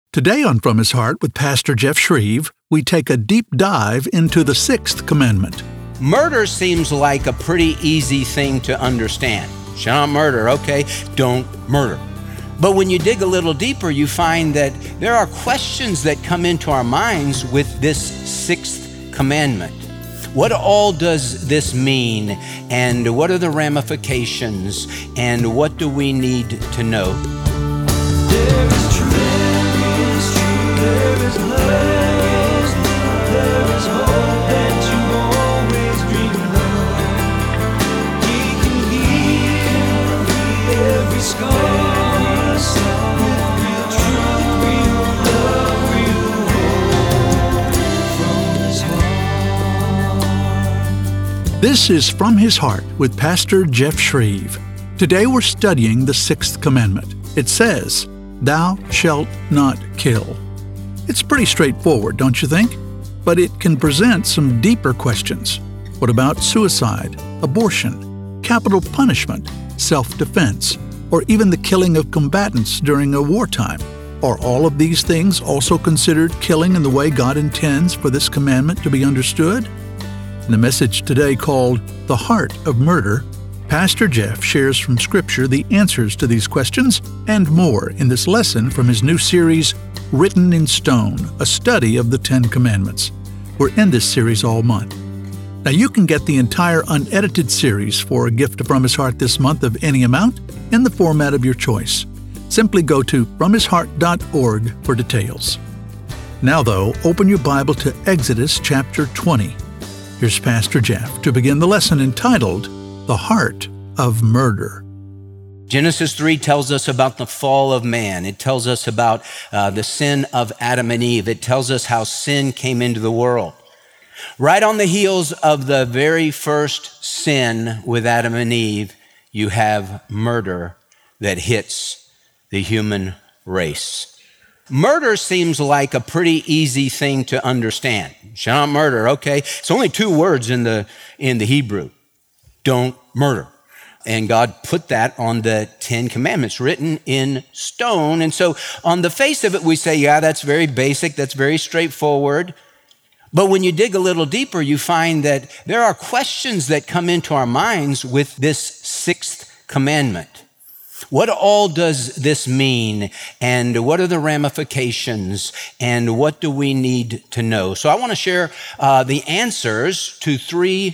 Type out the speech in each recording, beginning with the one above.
Today on From His Heart with Pastor Jeff Shreve, we take a deep dive into the sixth commandment. Murder seems like a pretty easy thing to understand. Shall not murder, okay, don't murder. But when you dig a little deeper, you find that there are questions that come into our minds with this sixth commandment. What all does this mean? And what are the ramifications? And what do we need to know? There is truth, there is love, there is hope that you always dreamed of. He can heal every scar, with real truth, real love, real hope from His heart. This is From His Heart with Pastor Jeff Shreve. Today we're studying the sixth commandment. It says, "Thou shalt not kill." It's pretty straightforward, don't you think? But it can present some deeper questions. What about suicide, abortion, capital punishment, self-defense, or even the killing of combatants during a wartime? Are all of these things also considered killing in the way God intends for this commandment to be understood? In the message today called The Heart of Murder, Pastor Jeff shares from Scripture the answers to these questions and more in this lesson from his new series, Written in Stone, a study of the Ten Commandments. We're in this series all month. Now you can get the entire unedited series for a gift from His Heart this month of any amount in the format of your choice. Simply go to fromhisheart.org for details. Now though, open your Bible to Exodus chapter 20. Here's Pastor Jeff to begin the lesson entitled, The Heart of Murder. Genesis 3 tells us about the fall of man. It tells us about the sin of Adam and Eve. It tells us how sin came into the world. Right on the heels of the very first sin with Adam and Eve, you have murder that hits the human race. Murder seems like a pretty easy thing to understand. Shall not murder, okay. It's only two words in the Hebrew. Don't murder. And God put that on the Ten Commandments, written in stone. And so on the face of it, we say, yeah, that's very basic, that's very straightforward. But when you dig a little deeper, you find that there are questions that come into our minds with this sixth commandment. What all does this mean? And what are the ramifications? And what do we need to know? So I want to share the answers to three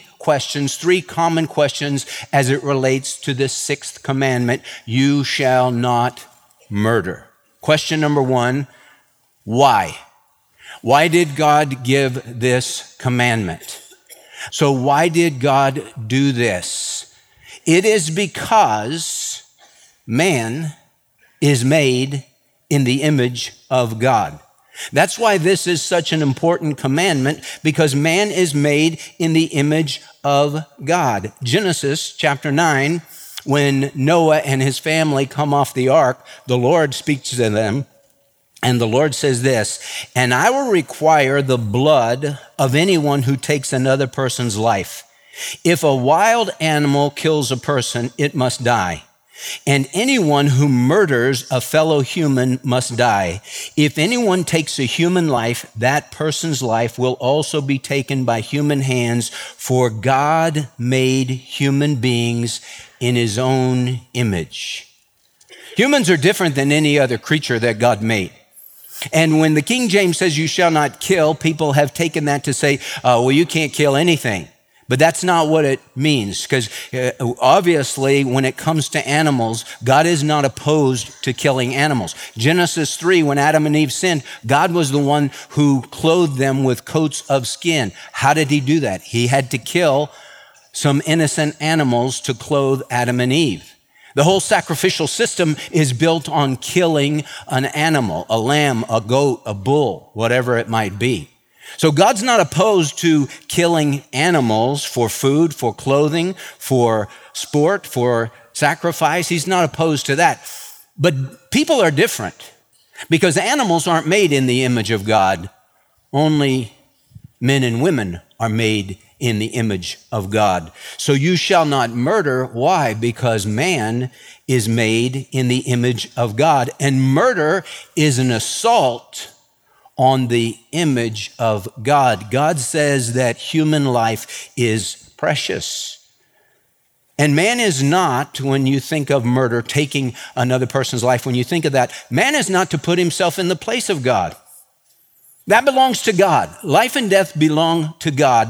common questions as it relates to this sixth commandment, you shall not murder. Question number one, why? Why did God give this commandment? So why did God do this? It is because man is made in the image of God. That's why this is such an important commandment, because man is made in the image of God. Genesis chapter 9, when Noah and his family come off the ark, the Lord speaks to them, and the Lord says this, "And I will require the blood of anyone who takes another person's life. If a wild animal kills a person, it must die. And anyone who murders a fellow human must die. If anyone takes a human life, that person's life will also be taken by human hands, for God made human beings in His own image." Humans are different than any other creature that God made. And when the King James says you shall not kill, people have taken that to say, well, you can't kill anything. But that's not what it means, because obviously when it comes to animals, God is not opposed to killing animals. Genesis 3, when Adam and Eve sinned, God was the one who clothed them with coats of skin. How did He do that? He had to kill some innocent animals to clothe Adam and Eve. The whole sacrificial system is built on killing an animal, a lamb, a goat, a bull, whatever it might be. So God's not opposed to killing animals for food, for clothing, for sport, for sacrifice. He's not opposed to that. But people are different because animals aren't made in the image of God. Only men and women are made in the image of God. So you shall not murder. Why? Because man is made in the image of God. And murder is an assault on the image of God. God says that human life is precious. And man is not, when you think of murder, taking another person's life, when you think of that, man is not to put himself in the place of God. That belongs to God. Life and death belong to God.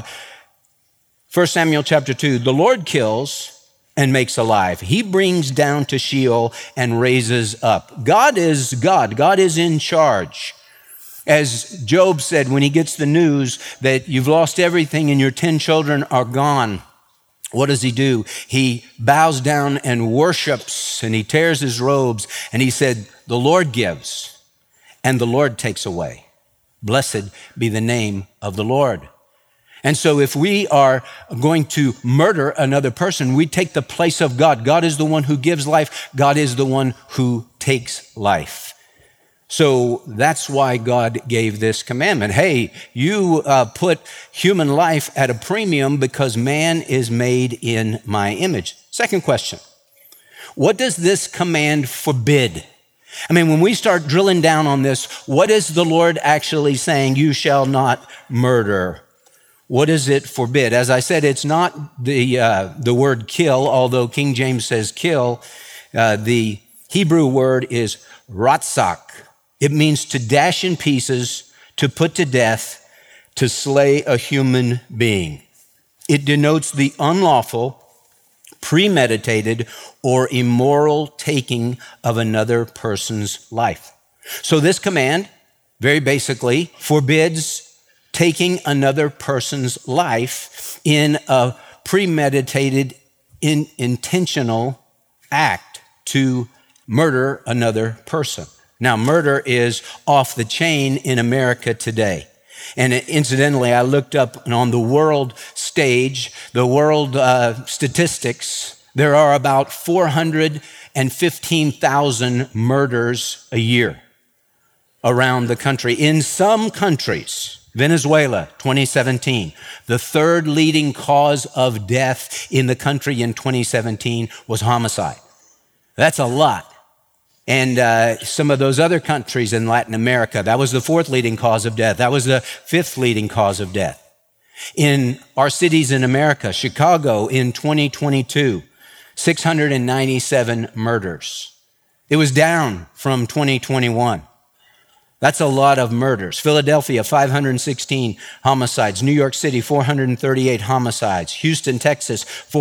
1 Samuel chapter 2, the Lord kills and makes alive. He brings down to Sheol and raises up. God is God. God is in charge. As Job said when he gets the news that you've lost everything and your 10 children are gone, what does he do? He bows down and worships, and he tears his robes, and he said, the Lord gives and the Lord takes away. Blessed be the name of the Lord. And so if we are going to murder another person, we take the place of God. God is the one who gives life. God is the one who takes life. So that's why God gave this commandment. Hey, you put human life at a premium because man is made in my image. Second question, what does this command forbid? I mean, when we start drilling down on this, what is the Lord actually saying? You shall not murder. What does it forbid? As I said, it's not the word kill, although King James says kill. The Hebrew word is ratzak. It means to dash in pieces, to put to death, to slay a human being. It denotes the unlawful, premeditated, or immoral taking of another person's life. So this command, very basically, forbids taking another person's life in a premeditated, intentional act to murder another person. Now, murder is off the chain in America today. And incidentally, I looked up and on the world stage, the world statistics, there are about 415,000 murders a year around the country. In some countries, Venezuela, 2017, the third leading cause of death in the country in 2017 was homicide. That's a lot. And some of those other countries in Latin America, that was the fourth leading cause of death. That was the fifth leading cause of death. In our cities in America, Chicago in 2022, 697 murders. It was down from 2021. That's a lot of murders. Philadelphia, 516 homicides. New York City, 438 homicides. Houston, Texas,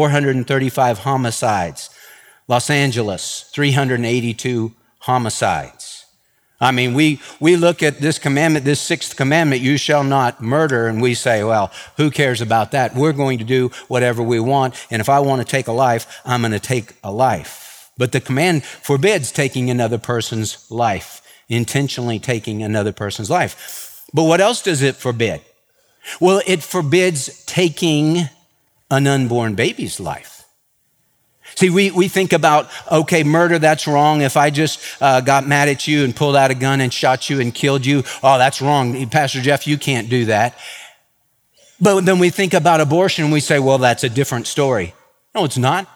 435 homicides. Los Angeles, 382 homicides. I mean, we look at this commandment, this sixth commandment, you shall not murder, and we say, well, who cares about that? We're going to do whatever we want, and if I want to take a life, I'm going to take a life. But the command forbids taking another person's life, intentionally taking another person's life. But what else does it forbid? Well, it forbids taking an unborn baby's life. See, we think about, okay, murder, that's wrong. If I just got mad at you and pulled out a gun and shot you and killed you, oh, that's wrong. Pastor Jeff, you can't do that. But then we think about abortion and we say, well, that's a different story. No, it's not.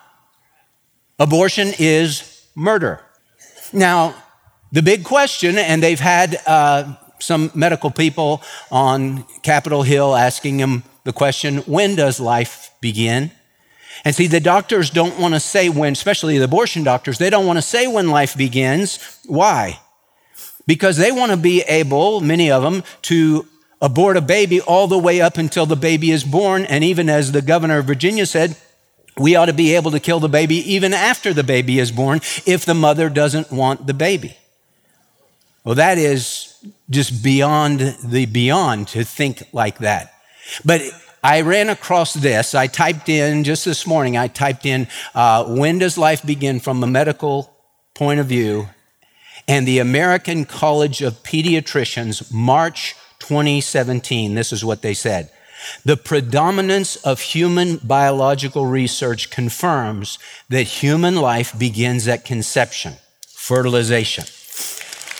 Abortion is murder. Now, the big question, and they've had some medical people on Capitol Hill asking them the question, when does life begin? And see, the doctors don't want to say when, especially the abortion doctors, they don't want to say when life begins. Why? Because they want to be able, many of them, to abort a baby all the way up until the baby is born. And even as the governor of Virginia said, we ought to be able to kill the baby even after the baby is born if the mother doesn't want the baby. Well, that is just beyond the beyond to think like that. But I ran across this. I typed in, just this morning, when does life begin from a medical point of view? And the American College of Pediatricians, March 2017, this is what they said. The predominance of human biological research confirms that human life begins at conception, fertilization.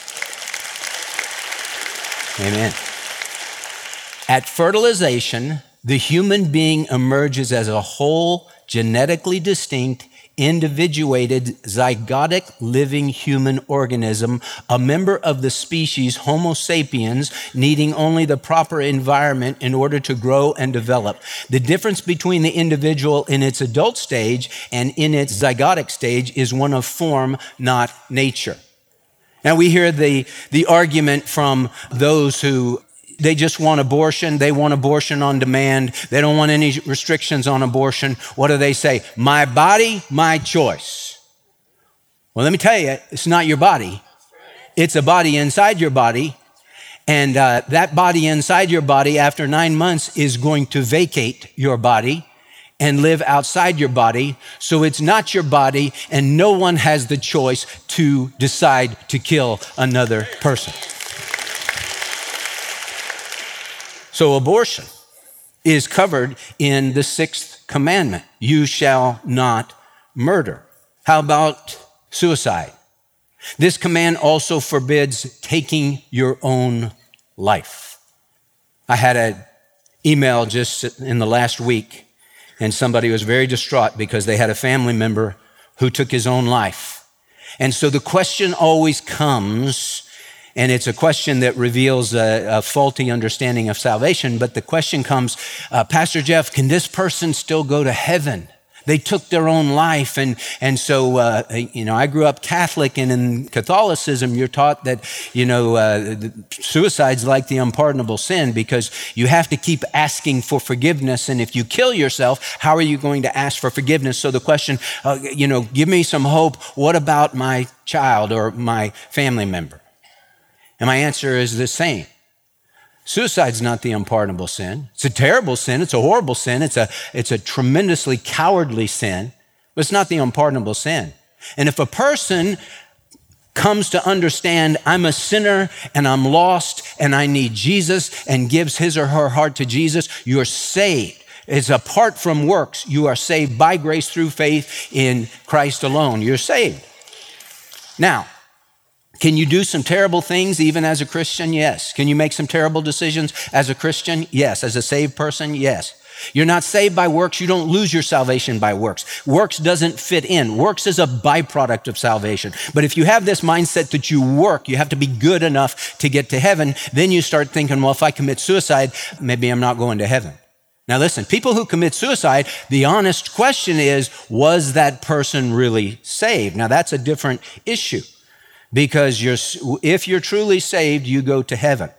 Amen. At fertilization, the human being emerges as a whole, genetically distinct, individuated, zygotic living human organism, a member of the species Homo sapiens, needing only the proper environment in order to grow and develop. The difference between the individual in its adult stage and in its zygotic stage is one of form, not nature. Now we hear the argument from those who they just want abortion. They want abortion on demand. They don't want any restrictions on abortion. What do they say? My body, my choice. Well, let me tell you, it's not your body. It's a body inside your body. And that body inside your body after 9 months is going to vacate your body and live outside your body. So it's not your body, and no one has the choice to decide to kill another person. So abortion is covered in the 6th commandment. You shall not murder. How about suicide? This command also forbids taking your own life. I had an email just in the last week, and somebody was very distraught because they had a family member who took his own life. And so the question always comes, and it's a question that reveals a faulty understanding of salvation, but the question comes, Pastor Jeff, can this person still go to heaven? They took their own life. And so, I grew up Catholic, and in Catholicism, you're taught that, suicide's like the unpardonable sin because you have to keep asking for forgiveness. And if you kill yourself, how are you going to ask for forgiveness? So the question, give me some hope. What about my child or my family member? And my answer is the same. Suicide's not the unpardonable sin. It's a terrible sin. It's a horrible sin. It's a tremendously cowardly sin, but it's not the unpardonable sin. And if a person comes to understand I'm a sinner and I'm lost and I need Jesus and gives his or her heart to Jesus, you're saved. It's apart from works. You are saved by grace through faith in Christ alone. You're saved. Now, can you do some terrible things even as a Christian? Yes. Can you make some terrible decisions as a Christian? Yes. As a saved person? Yes. You're not saved by works. You don't lose your salvation by works. Works doesn't fit in. Works is a byproduct of salvation. But if you have this mindset that you work, you have to be good enough to get to heaven, then you start thinking, well, if I commit suicide, maybe I'm not going to heaven. Now listen, people who commit suicide, the honest question is, was that person really saved? Now that's a different issue. Because if you're truly saved, you go to heaven.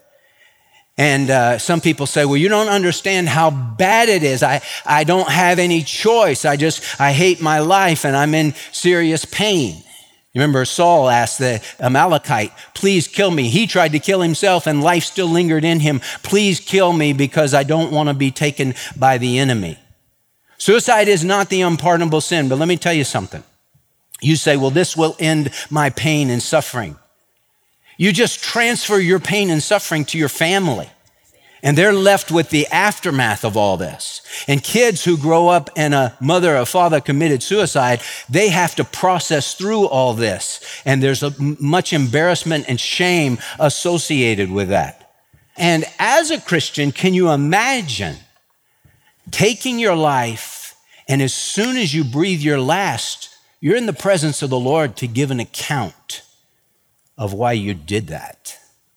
And some people say, well, you don't understand how bad it is. I don't have any choice. I hate my life and I'm in serious pain. Remember, Saul asked the Amalekite, please kill me. He tried to kill himself and life still lingered in him. Please kill me because I don't want to be taken by the enemy. Suicide is not the unpardonable sin, but let me tell you something. You say, well, this will end my pain and suffering. You just transfer your pain and suffering to your family, and they're left with the aftermath of all this. And kids who grow up and a mother or father committed suicide, they have to process through all this. And there's much embarrassment and shame associated with that. And as a Christian, can you imagine taking your life, and as soon as you breathe your last, you're in the presence of the Lord to give an account of why you did that?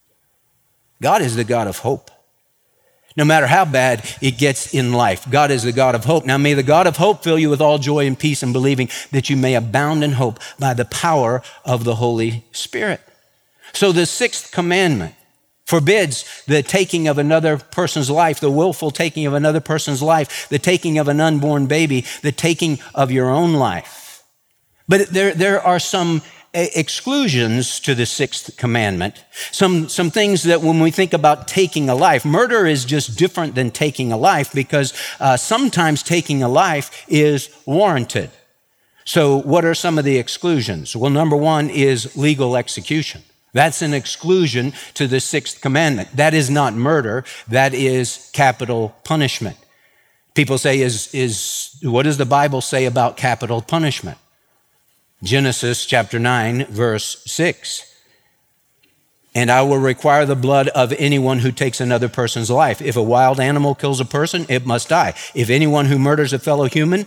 God is the God of hope. No matter how bad it gets in life, God is the God of hope. Now may the God of hope fill you with all joy and peace in believing that you may abound in hope by the power of the Holy Spirit. So the 6th commandment forbids the taking of another person's life, the willful taking of another person's life, the taking of an unborn baby, the taking of your own life. But there are some exclusions to the 6th commandment, some things that when we think about taking a life, murder is just different than taking a life because sometimes taking a life is warranted. So what are some of the exclusions? Well, number one is legal execution. That's an exclusion to the 6th commandment. That is not murder. That is capital punishment. People say, what does the Bible say about capital punishment? Genesis chapter 9, verse 6. and I will require the blood of anyone who takes another person's life. If a wild animal kills a person, it must die. If anyone who murders a fellow human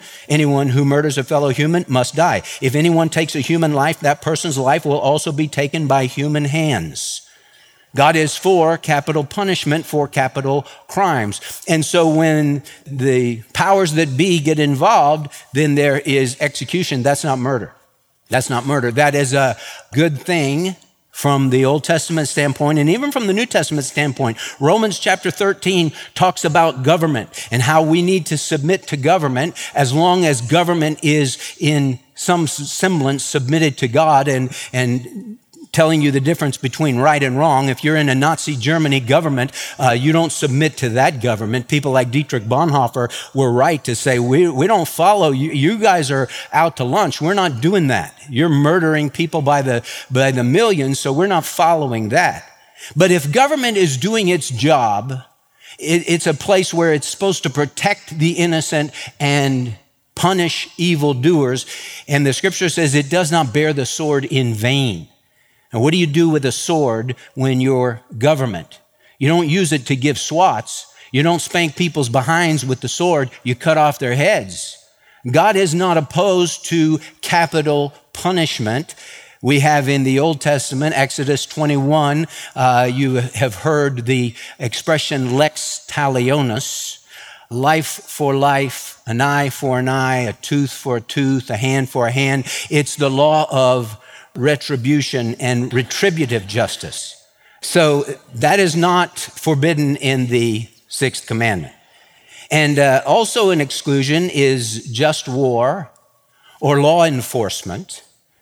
must die. If anyone takes a human life, that person's life will also be taken by human hands. God is for capital punishment for capital crimes. And so when the powers that be get involved, then there is execution. That's not murder. That's not murder. That is a good thing from the Old Testament standpoint, and even from the New Testament standpoint. Romans chapter 13 talks about government and how we need to submit to government as long as government is in some semblance submitted to God, and telling you the difference between right and wrong. If you're in a Nazi Germany government, you don't submit to that government. People like Dietrich Bonhoeffer were right to say, we don't follow you. You guys are out to lunch. We're not doing that. You're murdering people by the millions, so we're not following that. But if government is doing its job, it's a place where it's supposed to protect the innocent and punish evildoers. And the scripture says it does not bear the sword in vain. And what do you do with a sword when you're government? You don't use it to give swats. You don't spank people's behinds with the sword. You cut off their heads. God is not opposed to capital punishment. We have in the Old Testament, Exodus 21, you have heard the expression lex talionis, life for life, an eye for an eye, a tooth for a tooth, a hand for a hand. It's the law of retribution and retributive justice. So that is not forbidden in the sixth commandment. And also an exclusion is just war or law enforcement.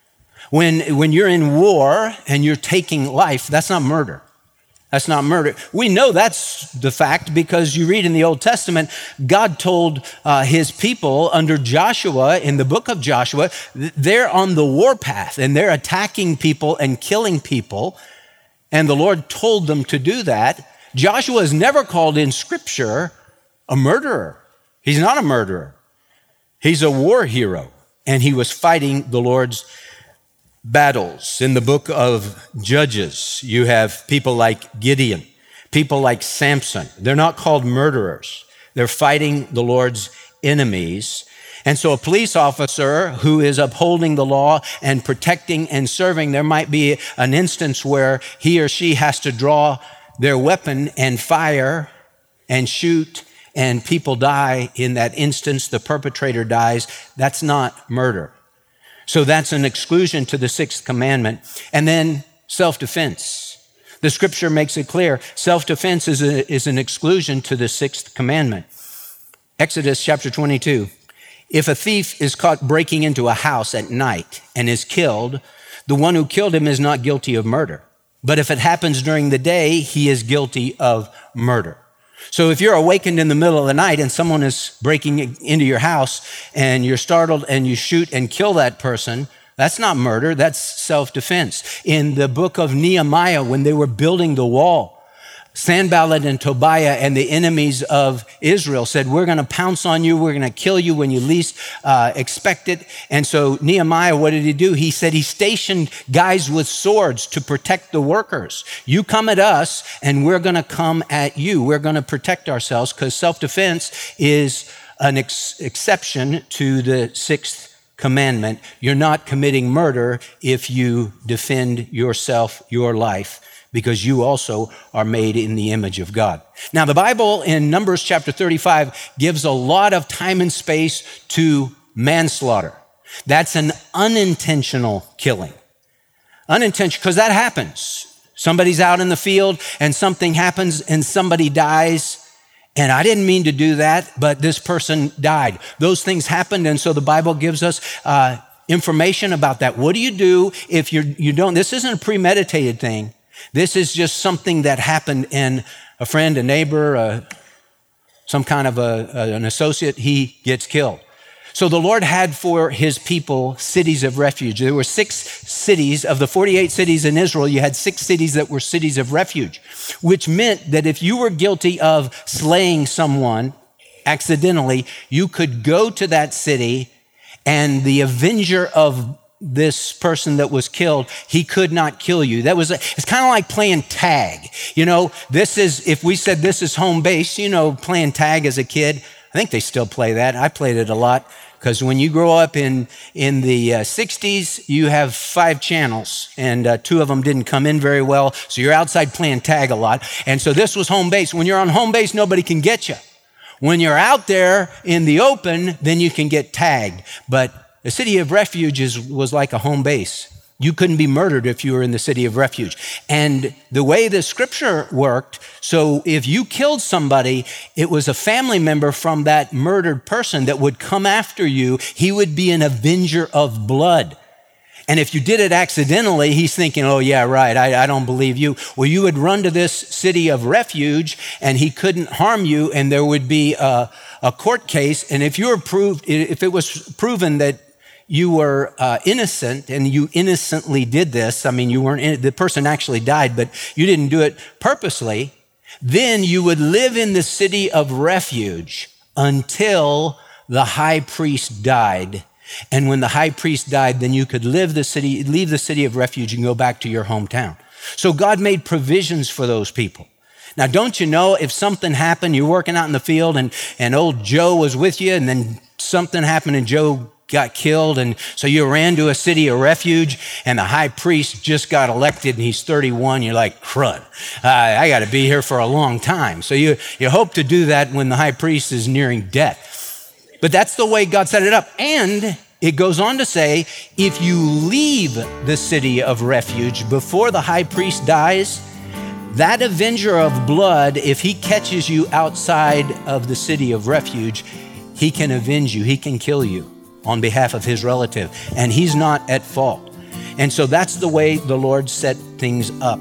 When you're in war and you're taking life, that's not murder. That's not murder. We know that's the fact because you read in the Old Testament, God told his people under Joshua, in the book of Joshua, they're on the warpath and they're attacking people and killing people. And the Lord told them to do that. Joshua is never called in Scripture a murderer. He's not a murderer. He's a war hero. And he was fighting the Lord's battles. In the book of Judges, you have people like Gideon, people like Samson. They're not called murderers. They're fighting the Lord's enemies. And so a police officer who is upholding the law and protecting and serving, there might be an instance where he or she has to draw their weapon and fire and shoot, and people die in that instance. The perpetrator dies. That's not murder. So that's an exclusion to the sixth commandment. And then self-defense. The scripture makes it clear. Self-defense is an exclusion to the sixth commandment. Exodus chapter 22. If a thief is caught breaking into a house at night and is killed, the one who killed him is not guilty of murder. But if it happens during the day, he is guilty of murder. So if you're awakened in the middle of the night and someone is breaking into your house and you're startled and you shoot and kill that person, that's not murder, that's self-defense. In the book of Nehemiah, when they were building the wall, Sanballat and Tobiah and the enemies of Israel said, we're going to pounce on you, we're going to kill you when you least expect it. And so Nehemiah, what did he do? He said he stationed guys with swords to protect the workers. You come at us and we're going to come at you. We're going to protect ourselves because self-defense is an exception to the sixth commandment. You're not committing murder if you defend yourself, your life, because you also are made in the image of God. Now, the Bible in Numbers chapter 35 gives a lot of time and space to manslaughter. That's an unintentional killing. Unintentional, because that happens. Somebody's out in the field and something happens and somebody dies. And I didn't mean to do that, but this person died. Those things happened, and so the Bible gives us information about that. What do you do if you don't? This isn't a premeditated thing. This is just something that happened, and a friend, a neighbor, some kind of an associate, he gets killed. So the Lord had for his people cities of refuge. There were 6 cities of the 48 cities in Israel. You had 6 cities that were cities of refuge, which meant that if you were guilty of slaying someone accidentally, you could go to that city and the avenger of this person that was killed, he could not kill you. It's kind of like playing tag. If we said this is home base, playing tag as a kid. I think they still play that. I played it a lot because when you grow up in the 60s, you have 5 channels and 2 of them didn't come in very well. So you're outside playing tag a lot. And so this was home base. When you're on home base, nobody can get you. When you're out there in the open, then you can get tagged. But the city of refuge was like a home base. You couldn't be murdered if you were in the city of refuge. And the way the scripture worked, so if you killed somebody, it was a family member from that murdered person that would come after you. He would be an avenger of blood. And if you did it accidentally, he's thinking, oh yeah, right, I don't believe you. Well, you would run to this city of refuge and he couldn't harm you, and there would be a court case. And if it was proven that you were innocent and you innocently did this, the person actually died, but you didn't do it purposely, then you would live in the city of refuge until the high priest died. And when the high priest died, then you could leave the city of refuge and go back to your hometown. So God made provisions for those people. Now, don't you know, if something happened, you're working out in the field and old Joe was with you, and then something happened and Joe got killed, and so you ran to a city of refuge, and the high priest just got elected and he's 31. You're like, crud, I got to be here for a long time. So you hope to do that when the high priest is nearing death. But that's the way God set it up. And it goes on to say, if you leave the city of refuge before the high priest dies, that avenger of blood, if he catches you outside of the city of refuge, he can avenge you, he can kill you on behalf of his relative, and he's not at fault. And so that's the way the Lord set things up.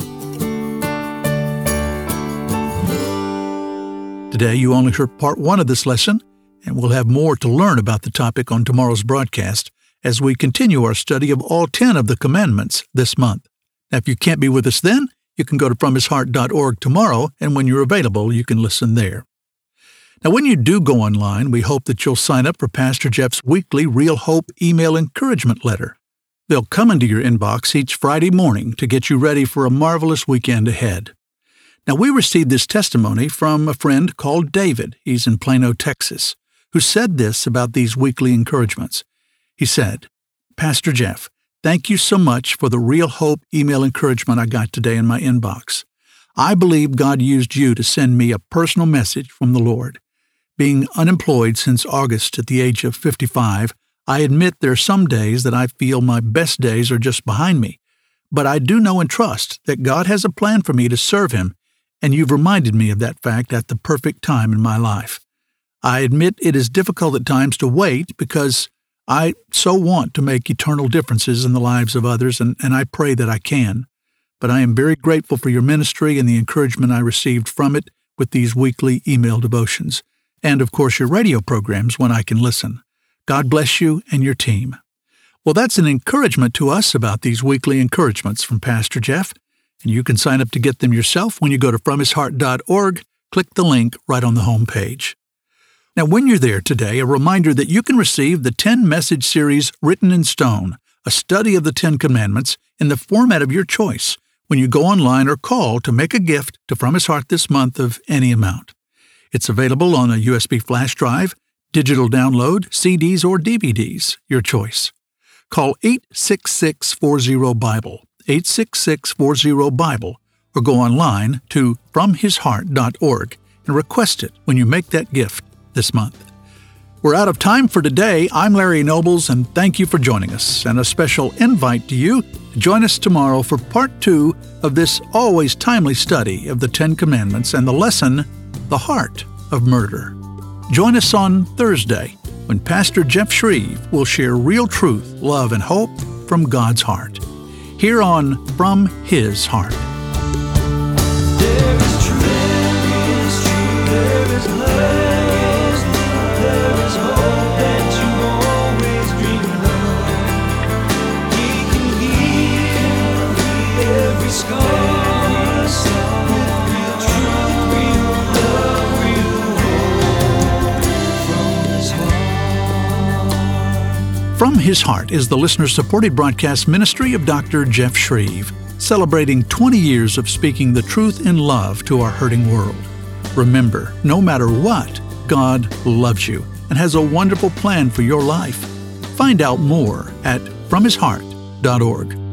Today, you only heard part 1 of this lesson, and we'll have more to learn about the topic on tomorrow's broadcast as we continue our study of all 10 of the commandments this month. Now, if you can't be with us then, you can go to FromHisHeart.org tomorrow, and when you're available, you can listen there. Now, when you do go online, we hope that you'll sign up for Pastor Jeff's weekly Real Hope email encouragement letter. They'll come into your inbox each Friday morning to get you ready for a marvelous weekend ahead. Now, we received this testimony from a friend called David. He's in Plano, Texas, who said this about these weekly encouragements. He said, Pastor Jeff, thank you so much for the Real Hope email encouragement I got today in my inbox. I believe God used you to send me a personal message from the Lord. Being unemployed since August at the age of 55, I admit there are some days that I feel my best days are just behind me. But I do know and trust that God has a plan for me to serve Him, and you've reminded me of that fact at the perfect time in my life. I admit it is difficult at times to wait because I so want to make eternal differences in the lives of others, and I pray that I can. But I am very grateful for your ministry and the encouragement I received from it with these weekly email devotions. And, of course, your radio programs when I can listen. God bless you and your team. Well, that's an encouragement to us about these weekly encouragements from Pastor Jeff, and you can sign up to get them yourself when you go to FromHisHeart.org. Click the link right on the home page. Now, when you're there today, a reminder that you can receive the 10-message series Written in Stone, a study of the 10 Commandments, in the format of your choice when you go online or call to make a gift to From His Heart this month of any amount. It's available on a USB flash drive, digital download, CDs, or DVDs, your choice. Call 866-40-BIBLE, 866-40-BIBLE, or go online to FromHisHeart.org and request it when you make that gift this month. We're out of time for today. I'm Larry Nobles, and thank you for joining us, and a special invite to you to join us tomorrow for part 2 of this always timely study of the 10 Commandments and the lesson, The Heart of Murder. Join us on Thursday when Pastor Jeff Shreve will share real truth, love, and hope from God's heart. Here on From His Heart. There is truth, there is love, there is hope that you always dreamed of. He can heal every scar. From His Heart is the listener-supported broadcast ministry of Dr. Jeff Shreve, celebrating 20 years of speaking the truth in love to our hurting world. Remember, no matter what, God loves you and has a wonderful plan for your life. Find out more at FromHisHeart.org.